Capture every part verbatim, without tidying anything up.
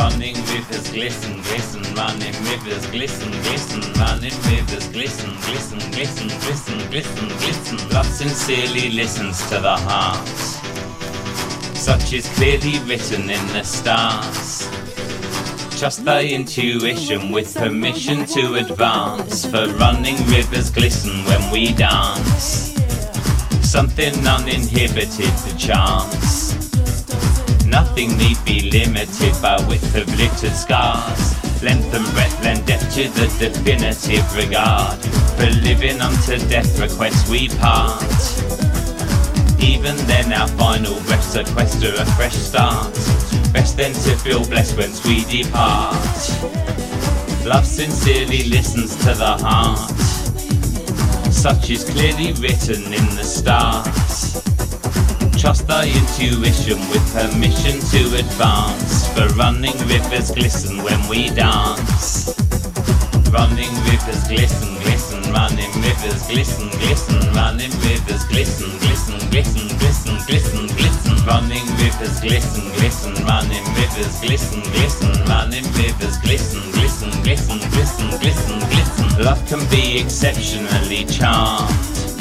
Running rivers glisten, glisten, running rivers glisten, glisten, running rivers glisten, glisten, glisten, glisten, glisten, glisten. Love sincerely listens to the heart, such is clearly written in the stars. Trust thy intuition with permission to advance, for running rivers glisten when we dance. Something uninhibited to chance. Nothing need be limited by width of littered scars. Length and breadth lend depth to the definitive regard. For living unto death requests we part. Even then our final breaths a quest to a fresh start. Best then to feel blessed once we depart. Love sincerely listens to the heart, such is clearly written in the stars. Trust thy intuition with permission to advance, for running rivers glisten when we dance. Running rivers glisten, glisten, running rivers glisten, glisten, running rivers glisten, glisten, glisten, glisten, glisten, glisten. Running rivers glisten, glisten, running rivers glisten, glisten, running rivers glisten, glisten, glisten, glisten, glisten, glisten. Love can be exceptionally charmed,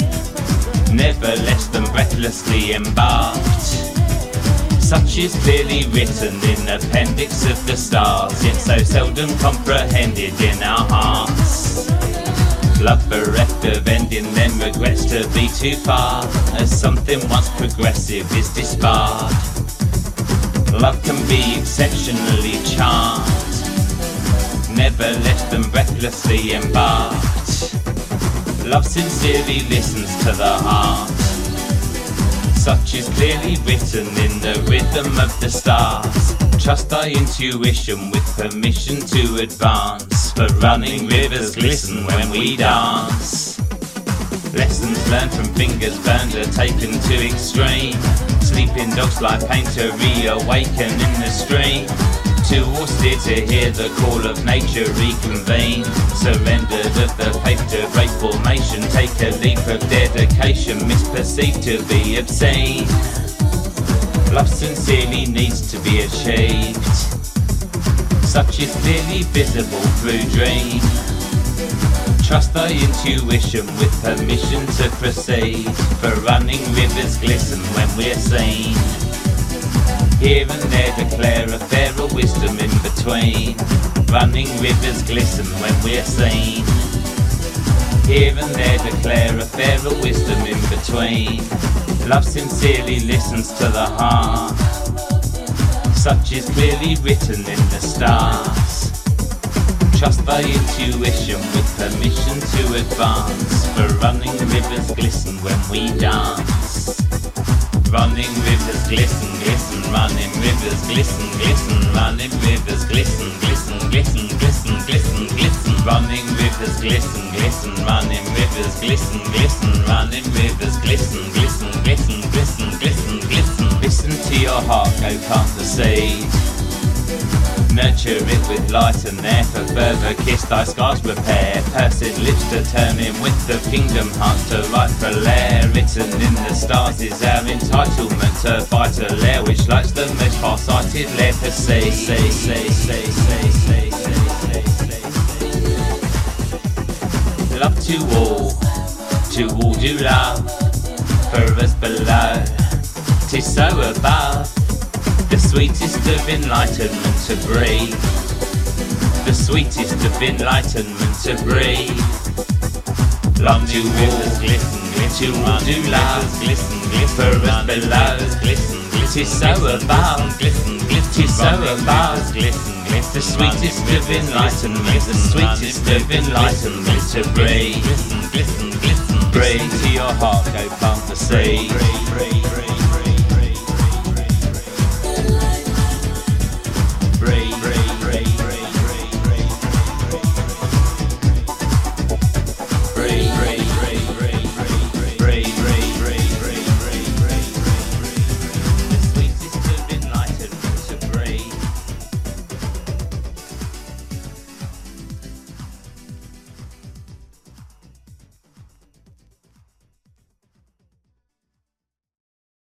never less than breathlessly embarked. Such is clearly written in the appendix of the stars, yet so seldom comprehended in our hearts. Love bereft of ending, then regrets to be too far, as something once progressive is disbarred. Love can be exceptionally charmed, never less than breathlessly embarked. Love sincerely listens to the heart, such is clearly written in the rhythm of the stars. Trust thy intuition with permission to advance, for running rivers glisten when we dance. Lessons learned from fingers burned are taken to extreme. Sleeping dogs like pain to reawaken in the stream. Too austere to hear the call of nature reconvene. Surrendered of the faith to great formation. Take a leap of dedication, misperceived to be obscene. Love sincerely needs to be achieved, such is clearly visible through dream. Trust thy intuition with permission to proceed, for running rivers glisten when we're seen. Here and there declare a fairer wisdom in between. Running rivers glisten when we're seen. Here and there declare a fairer wisdom in between. Love sincerely listens to the heart, such is clearly written in the stars. Trust thy intuition with permission to advance, for running rivers glisten when we dance. Running rivers glisten, glisten, running rivers glisten, glisten, running rivers glisten, glisten, glisten, glisten, glisten, glisten. Running rivers glisten, glisten, running rivers glisten, glisten, running rivers glisten, glisten, glisten, glisten, glisten, glisten. Listen to your heart, go plant the seed. Nurture it with light and air, for further kiss thy scars repair. Pursed lips determine with the kingdom heart to right for lair. Written in the stars is our entitlement to vital air, which lights the most far-sighted lair to see. Say, say, say, say, say, say, say, say. Love to all, to all do love, for us below, 'tis so above. The sweetest of enlightenment to breathe, the sweetest of enlightenment to breathe. Love to rivers glisten, glisten, to love, glisten, glisten, for us below, glisten, glisten, 'tis so above, glisten, glisten, 'tis so above, glisten, glisten, the sweetest of enlightenment, the sweetest of enlightenment to breathe, glisten, glisten, glisten, breathe to your heart, go plant the seed.